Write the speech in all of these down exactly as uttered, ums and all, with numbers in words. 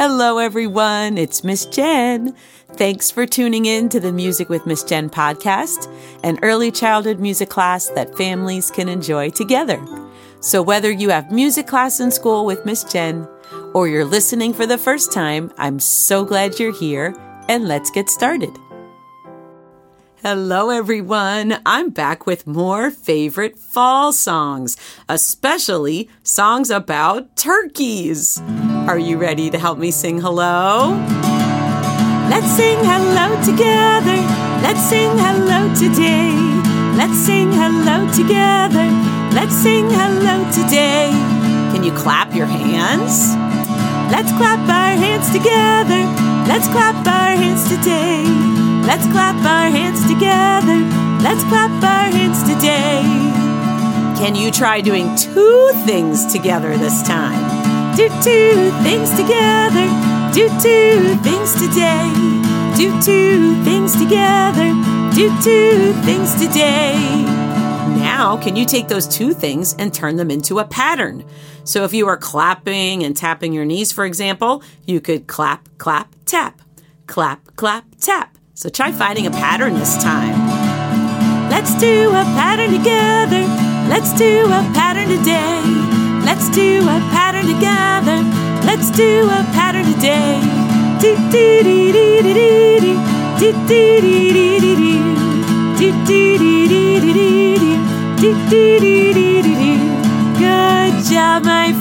Hello, everyone. It's Miss Jen. Thanks for tuning in to the Music with Miss Jen podcast, an early childhood music class that families can enjoy together. So whether you have music class in school with Miss Jen or you're listening for the first time, I'm so glad you're here, and let's get started. Hello, everyone. I'm back with more favorite fall songs, especially songs about turkeys. Are you ready to help me sing hello? Let's sing hello together. Let's sing hello today. Let's sing hello together. Let's sing hello today. Can you clap your hands? Let's clap our hands together. Let's clap our hands today. Let's clap our hands together. Let's clap our hands today. Can you try doing two things together this time? Do two things together. Do two things today. Do two things together. Do two things today. Now, can you take those two things and turn them into a pattern? So if you are clapping and tapping your knees, for example, you could clap, clap, tap. Clap, clap, tap. So try finding a pattern this time. Let's do a pattern together. Let's do a pattern today. Let's do a pattern together. Let's do a pattern today. Do do do do do do do do do do do do do do do do do do. Good job, my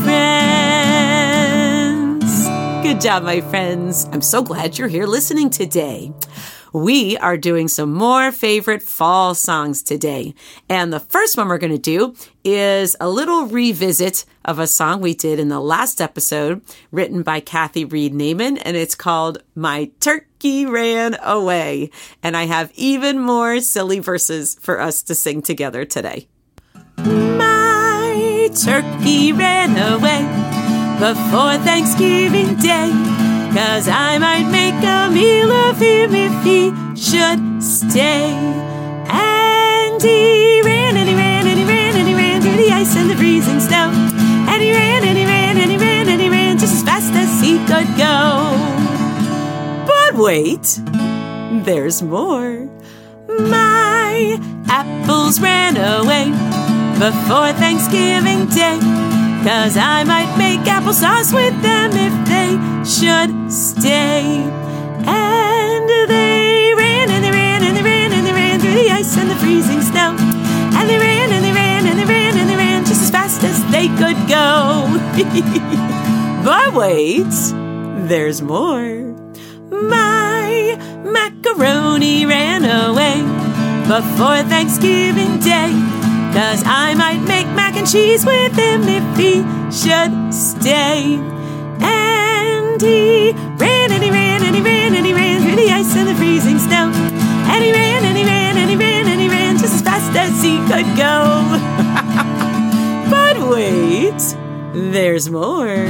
friends. Good job, my friends. I'm so glad you're here listening today. We are doing some more favorite fall songs today. And the first one we're going to do is a little revisit of a song we did in the last episode, written by Kathy Reed Naiman, and it's called My Turkey Ran Away. And I have even more silly verses for us to sing together today. My turkey ran away before Thanksgiving Day, 'cause I might make a meal of him if he should stay. And he ran and he ran and he ran and he ran through the ice and the freezing snow. And he ran and he ran and he ran and he ran just as fast as he could go. But wait, there's more. My apples ran away before Thanksgiving Day, 'cause I might make applesauce with them if they should stay. And they ran and they ran and they ran and they ran through the ice and the freezing snow. And they ran and they ran and they ran and they ran just as fast as they could go. But wait, there's more. My macaroni ran away before Thanksgiving Day, 'cause I might make mac and cheese with him if he should stay. And he ran and he ran and he ran and he ran through the ice and the freezing snow. And he ran and he ran and he ran and he ran just as fast as he could go. But wait, there's more.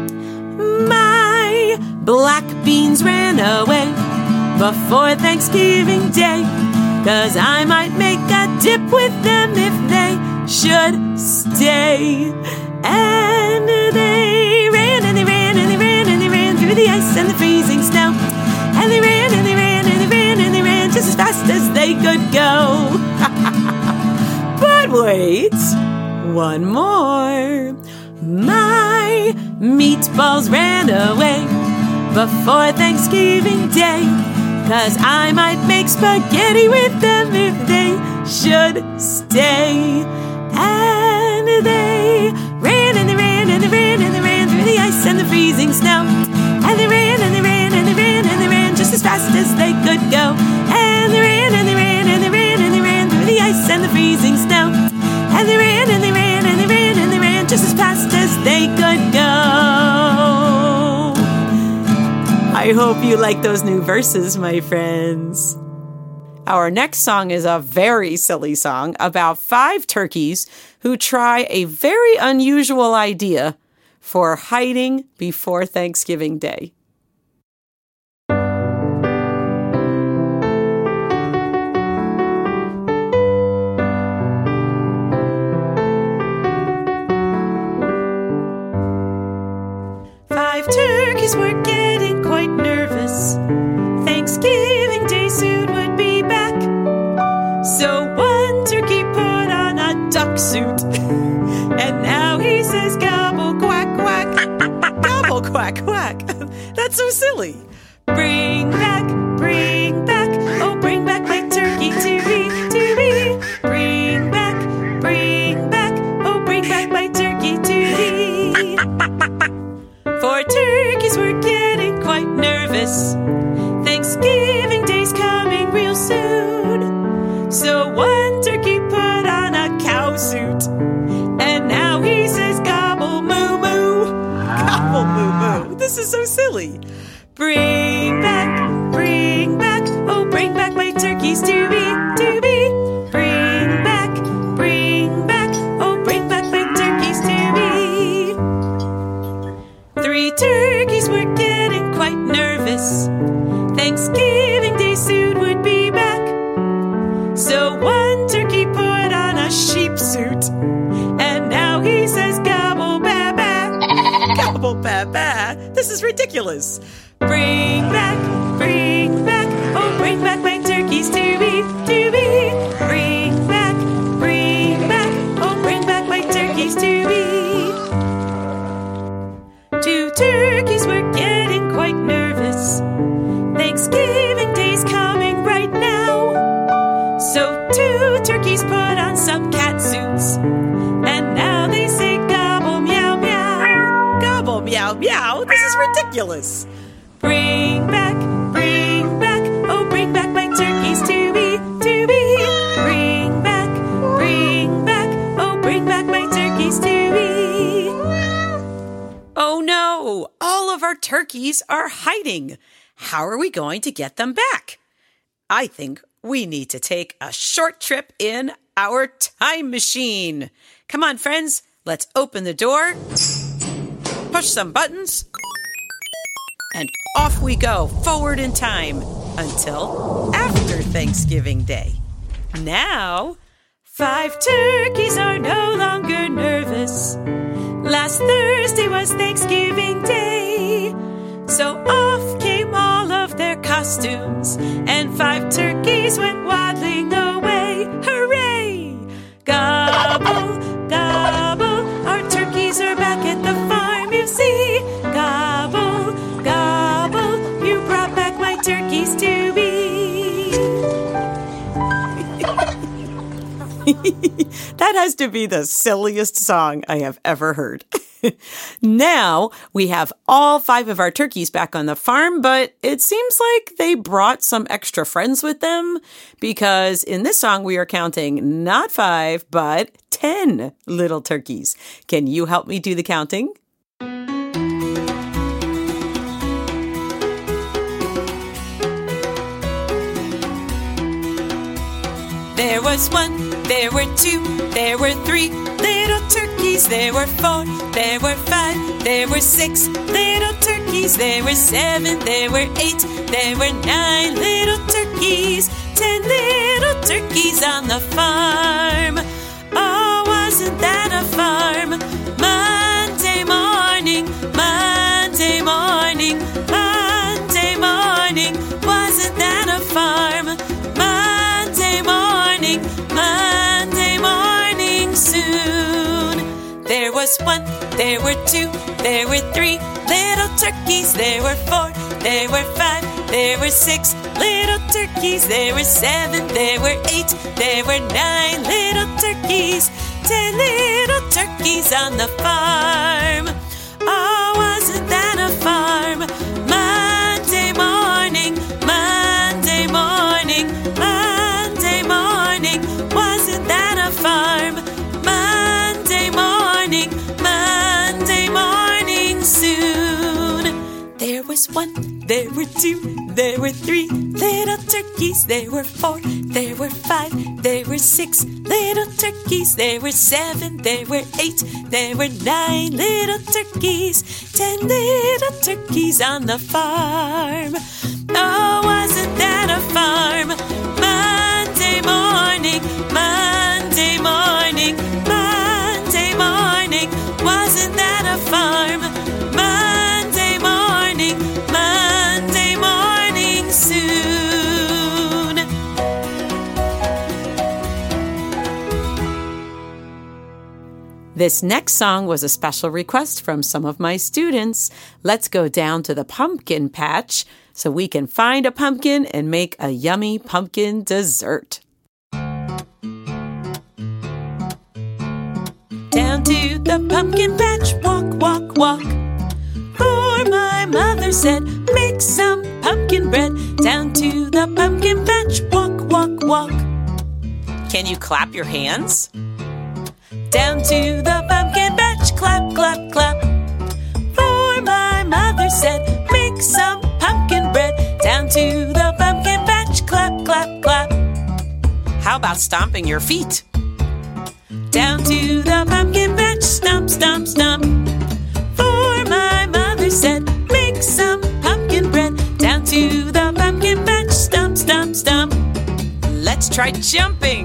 My black beans ran away before Thanksgiving Day, 'cause I might make a dip with them if they should stay. And they ran and they ran and they ran and they ran through the ice and the freezing snow. And they ran and they ran and they ran and they ran just as fast as they could go. But wait, one more. My meatballs ran away before Thanksgiving Day, 'cause I might make spaghetti with them if they should stay. And they ran and they ran and they ran and they ran through the ice and the freezing snow. And they ran and they ran and they ran and they ran just as fast as they could go. And they ran and they ran and they ran and they ran through the ice and the freezing snow. And they ran and they ran and they ran and they ran just as fast as they could go. I hope you like those new verses, my friends. Our next song is a very silly song about five turkeys who try a very unusual idea for hiding before Thanksgiving Day. Five turkeys were getting suit. And now he says gobble, quack, quack. Gobble, quack, quack. That's so silly. Bring back, bring back, oh, bring back my turkey to me, to me. Bring back, bring back, oh, bring back my turkey to me. For turkeys were getting quite nervous. Thanksgiving Day's coming real soon. So one turkey put on a cow suit. And now he says gobble, moo, moo. Gobble, moo, moo. This is so silly. Bring back, bring back, oh, bring back my turkeys to me, to me. Bring back, bring back, oh, bring back my turkeys to me. Three turkeys were getting quite nervous. Thanksgiving Day soon would be back. So one turkey put on a sheep suit. And now he says gobble, ba, ba. Gobble, ba, ba. This is ridiculous. Bring back, bring back, oh, bring back my turkeys to me, to me. Bring back, bring back, oh, bring back my turkeys to me. Two turkeys were getting quite nervous. Thanksgiving Day's coming right now. So two turkeys put on some cat suits. And now they say gobble, meow, meow. Gobble, meow, meow. This is ridiculous. Bring back, bring back, oh, bring back my turkeys to me, to me. Bring back, bring back, oh, bring back my turkeys to me. Oh no, all of our turkeys are hiding. How are we going to get them back? I think we need to take a short trip in our time machine. Come on, friends, let's open the door, push some buttons, and off we go, forward in time, until after Thanksgiving Day. Now, five turkeys are no longer nervous. Last Thursday was Thanksgiving Day. So off came all of their costumes, and five turkeys went waddling away. Hooray! Gobble, gobble, our turkeys are back at the farm, you see. Gobble, gobble, you brought back my turkeys to me. That has to be the silliest song I have ever heard. Now we have all five of our turkeys back on the farm, but it seems like they brought some extra friends with them, because in this song we are counting not five, but ten little turkeys. Can you help me do the counting? There was one, there were two, there were three little turkeys, there were four, there were five, there were six little turkeys, there were seven, there were eight, there were nine little turkeys, ten little turkeys on the farm. Oh, wasn't that a farm? Monday morning, Monday morning, Monday morning, wasn't that a farm? Monday morning, Monday morning soon. There was one, there were two, there were three little turkeys, there were four, there were five, there were six little turkeys, there were seven, there were eight, there were nine little turkeys, ten little turkeys on the farm. Oh, wasn't that a farm? Monday morning, Monday morning, Monday morning, wasn't that a farm? Monday morning, Monday morning soon. There was one, there were two, there were three little turkeys, there were four, there were five, there were six little turkeys, there were seven, there were eight, there were nine little turkeys, ten little turkeys on the farm. Oh, wasn't that a farm? Monday morning, Monday morning, Monday morning, wasn't that a farm? Monday morning, Monday morning soon. This next song was a special request from some of my students. Let's go down to the pumpkin patch so we can find a pumpkin and make a yummy pumpkin dessert. Down to the pumpkin patch, walk, walk, walk. For my mother said, make some pumpkin bread. Down to the pumpkin patch, walk, walk, walk. Can you clap your hands? Down to the pumpkin patch, clap, clap, clap. For my mother said, make some pumpkin bread. Down to the pumpkin patch, clap, clap, clap. How about stomping your feet? Down to the pumpkin patch, stomp, stomp, stomp. For my mother said, make some pumpkin bread. Down to the pumpkin patch, stomp, stomp, stomp. Let's try jumping.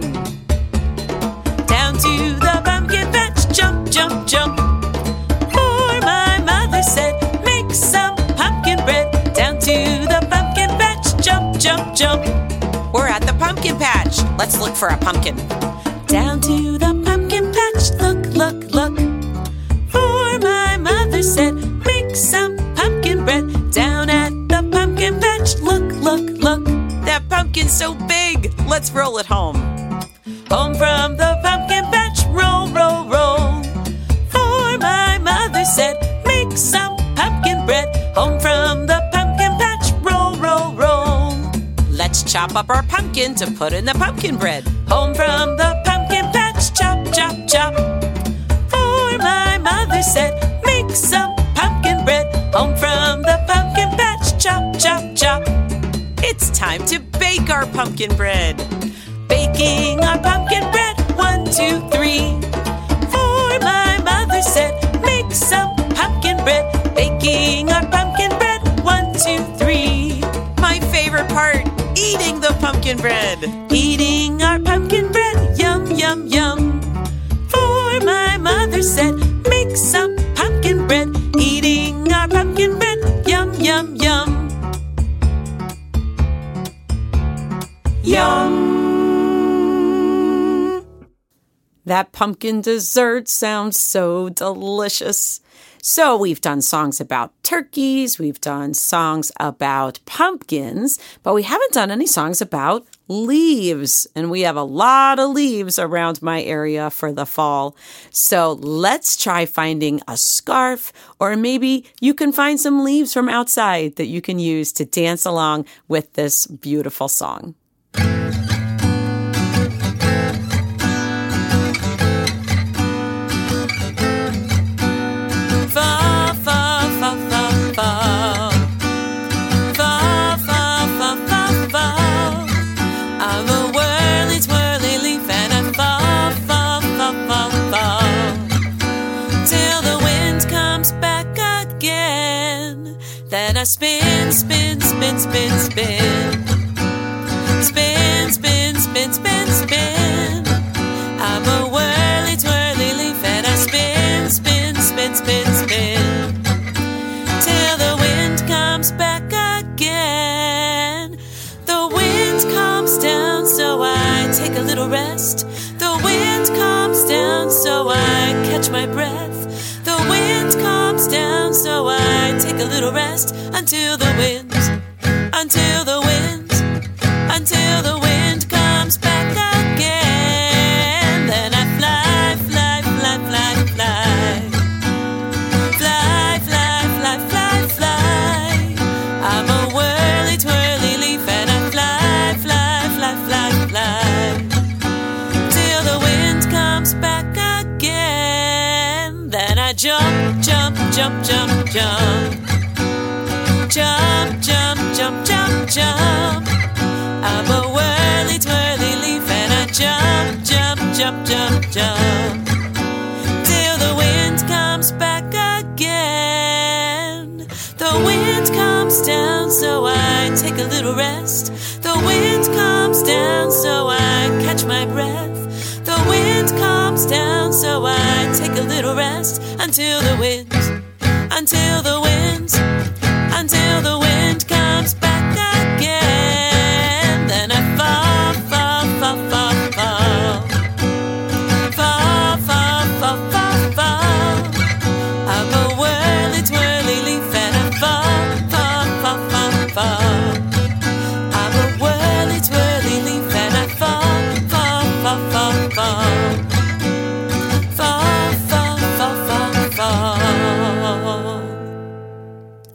Down to the pumpkin patch, jump, jump, jump. For my mother said, make some pumpkin bread. Down to the pumpkin patch, jump, jump, jump. We're at the pumpkin patch. Let's look for a pumpkin. Down to the pumpkin patch, look, look, look. For my mother said, make some pumpkin bread. Down at the pumpkin patch, look, look, look. That pumpkin's so big. Let's roll it home. Home from the pumpkin patch, roll, roll, roll. For my mother said, make some pumpkin bread. Home from the pumpkin patch, roll, roll, roll. Let's chop up our pumpkin to put in the pumpkin bread. Home from the pumpkin patch, chop, chop, chop. For my mother said, make some pumpkin bread. Home from the pumpkin patch, chop, chop, chop. It's time to bake our pumpkin bread. Baking our pumpkin bread, one, two, three. For my mother said, make some pumpkin bread. Baking our pumpkin bread, one, two, three. My favorite part, eating the pumpkin bread. Eating our pumpkin bread, yum, yum, yum. For my mother said, make some pumpkin bread. Eating our pumpkin bread, yum, yum, yum. Yum. That pumpkin dessert sounds so delicious. So we've done songs about turkeys, we've done songs about pumpkins, but we haven't done any songs about leaves. And we have a lot of leaves around my area for the fall. So let's try finding a scarf, or maybe you can find some leaves from outside that you can use to dance along with this beautiful song. I spin, spin, spin, spin, spin. Spin, spin, spin, spin, spin. I'm a whirly, twirly leaf and I spin, spin, spin, spin, spin. Till the wind comes back again. The wind comes down so I take a little rest. The wind comes down so I catch my breath. The wind comes down so I take a little rest. Until the wind, until the wind, until the wind comes back again. Then I fly, fly, fly, fly, fly. Fly, fly, fly, fly, fly. I'm a whirly, twirly leaf and I fly, fly, fly, fly, fly. Till the wind comes back again. Then I jump, jump, jump, jump, jump. Jump, jump, jump, jump, jump. I'm a whirly, twirly leaf and I jump, jump, jump, jump, jump. Till the wind comes back again. The wind comes down so I take a little rest. The wind comes down so I catch my breath. The wind comes down so I take a little rest. Until the wind, until the wind, until the wind comes back again. Then I fall, fall, fall, fall, fall. Fall, fall, fall, fall,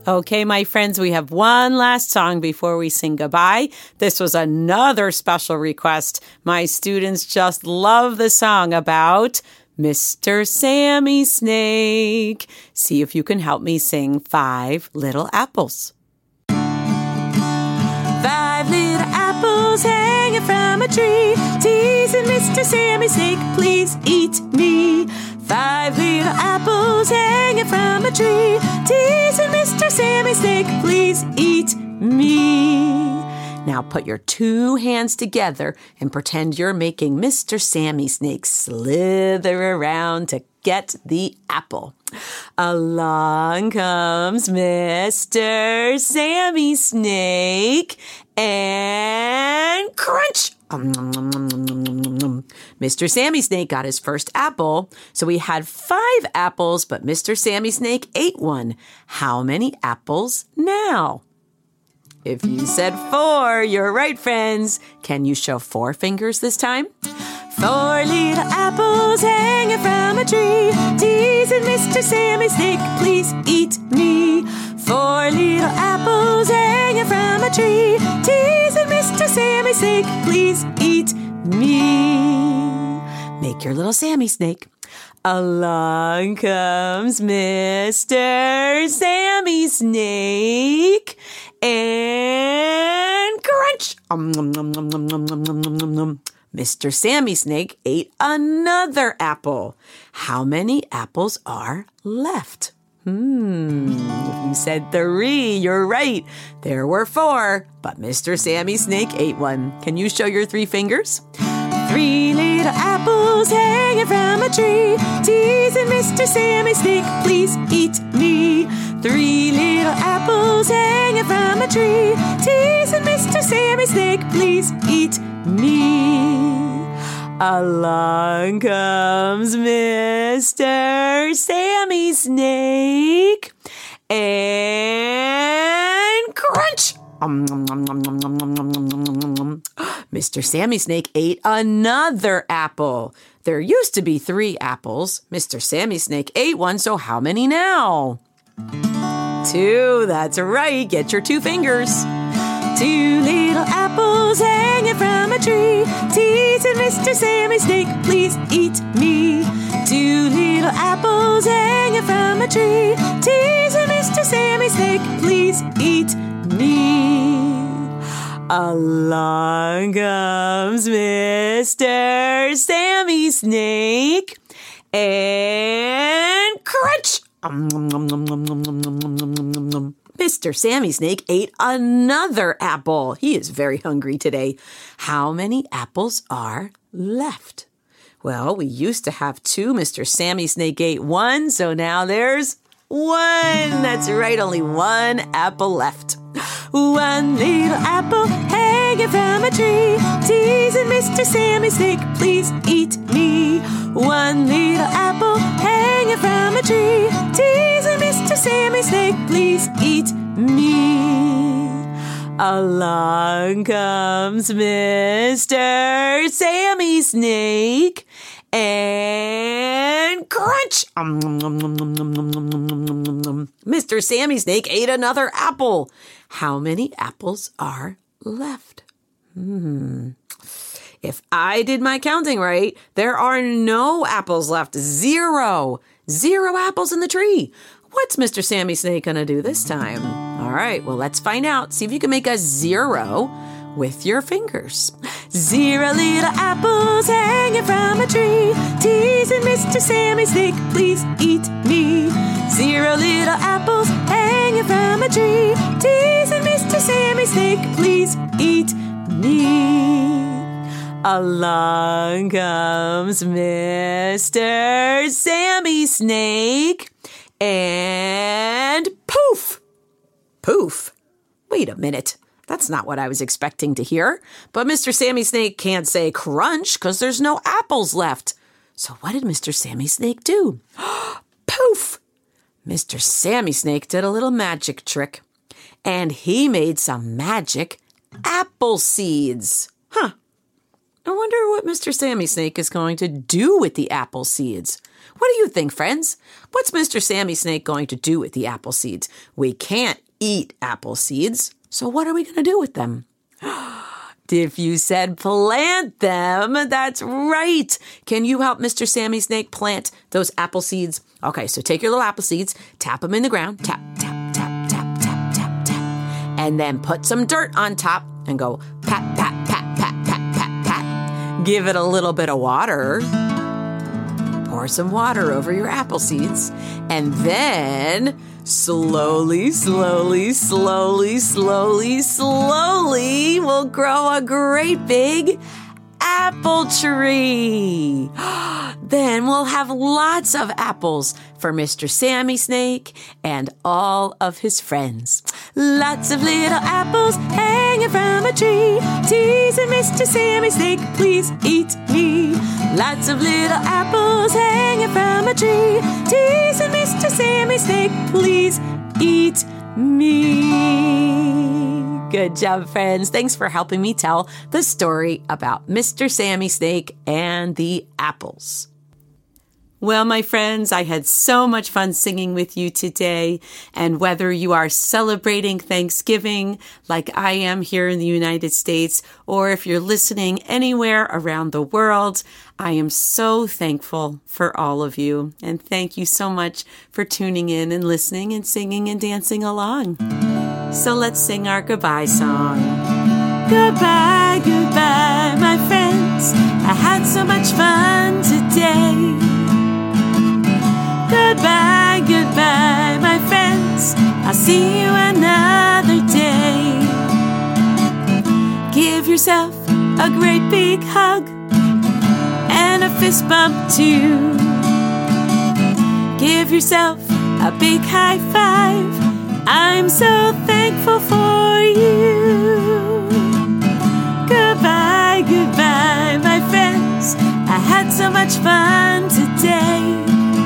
Okay, my friends, we have one last song before we sing goodbye. This was another special request. My students just love the song about Mister Sammy Snake. See if you can help me sing Five Little Apples. Five little apples hanging from a tree, teasing Mister Sammy Snake, please eat me. Five little apples hanging from a tree, teasing Mister Sammy Snake, please eat me. Now put your two hands together and pretend you're making Mister Sammy Snake slither around to get the apple. Along comes Mister Sammy Snake and crunch! Um, nom, nom, nom, nom, nom, nom, nom. Mister Sammy Snake got his first apple, so he had five apples, but Mister Sammy Snake ate one. How many apples now? If you said four, you're right, friends. Can you show four fingers this time? Four little apples hanging from a tree, teasing Mister Sammy Snake, please eat me. Four little apples hanging from a tree, teasing Mister Sammy Snake, please eat me. Make your little Sammy Snake. Along comes Mister Sammy Snake and crunch! Um, nom, nom, nom, nom, nom, nom, nom, nom, nom. Mister Sammy Snake ate another apple. How many apples are left? Hmm, if you said three, you're right. There were four, but Mister Sammy Snake ate one. Can you show your three fingers? Three little apples hanging from a tree, teasing Mister Sammy Snake, please eat me. Three little apples hanging from a tree, teasing Mister Sammy Snake, please eat me. Along comes Mister Sammy Snake and crunch! Um, nom, nom, nom, nom, nom, nom, nom, nom, nom, nom. Mister Sammy Snake ate another apple. There used to be three apples. Mister Sammy Snake ate one, so how many now? Two, that's right. Get your two fingers. Two little apples hanging from a tree, teasing Mister Sammy Snake, please eat me. Two little apples hanging from a tree, teasing Mister Sammy Snake, please eat me. Along comes Mister Sammy Snake and crunch! Um, nom, nom, nom, nom, nom, nom, nom, nom, nom, nom. Mister Sammy Snake ate another apple. He is very hungry today. How many apples are left? Well, we used to have two. Mister Sammy Snake ate one, so now there's one. That's right, only one apple left. One little apple hanging from a tree, teasing Mister Sammy Snake, please eat me. One little apple hanging from a tree, teasing Mister Sammy Snake, please eat me. Along comes Mister Sammy Snake and crunch! Um, nom, nom, nom, nom, nom, nom, nom, nom, nom, nom. Mister Sammy Snake ate another apple. How many apples are left? Hmm. If I did my counting right, there are no apples left. Zero. Zero apples in the tree. What's Mister Sammy Snake going to do this time? All right, well, let's find out. See if you can make a zero with your fingers. Zero little apples hanging from a tree, teasing Mister Sammy Snake, please eat me. Zero little apples hanging from a tree, teasing Mister Sammy Snake, please eat me. Along comes Mister Sammy Snake and poof! Poof! Wait a minute. That's not what I was expecting to hear. But Mister Sammy Snake can't say crunch because there's no apples left. So what did Mister Sammy Snake do? Poof! Mister Sammy Snake did a little magic trick. And he made some magic apple seeds. Huh. I wonder what Mister Sammy Snake is going to do with the apple seeds. What do you think, friends? What's Mister Sammy Snake going to do with the apple seeds? We can't eat apple seeds. So what are we going to do with them? If you said plant them, that's right. Can you help Mister Sammy Snake plant those apple seeds? Okay, so take your little apple seeds, tap them in the ground, tap, tap, tap, tap, tap, tap, tap, and then put some dirt on top and go pat, pat, pat, pat, pat, pat, pat. Give it a little bit of water. Pour some water over your apple seeds, and then slowly, slowly, slowly, slowly, slowly, we'll grow a great big apple tree. Then we'll have lots of apples for Mister Sammy Snake and all of his friends. Lots of little apples hanging from a tree, teasing Mister Sammy Snake, please eat me. Lots of little apples hanging from a tree, teasing Mister Sammy Snake, please eat me. Good job, friends. Thanks for helping me tell the story about Mister Sammy Snake and the apples. Well, my friends, I had so much fun singing with you today. And whether you are celebrating Thanksgiving like I am here in the United States, or if you're listening anywhere around the world, I am so thankful for all of you. And thank you so much for tuning in and listening and singing and dancing along. So let's sing our goodbye song. Goodbye, goodbye, my friends. I had so much fun today. Goodbye, goodbye, my friends. I'll see you another day. Give yourself a great big hug and a fist bump too. Give yourself a big high five. I'm so thankful for you. Goodbye, goodbye, my friends. I had so much fun today.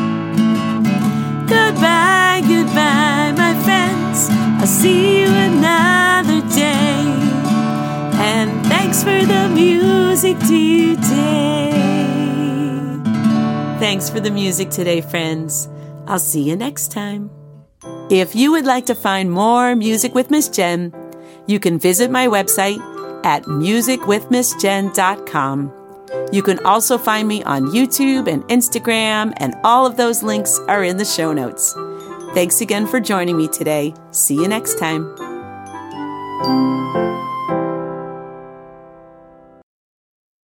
Goodbye, goodbye, my friends. I'll see you another day. And thanks for the music today. Thanks for the music today, friends. I'll see you next time. If you would like to find more Music with Miss Jen, you can visit my website at music with miss jen dot com. You can also find me on YouTube and Instagram, and all of those links are in the show notes. Thanks again for joining me today. See you next time.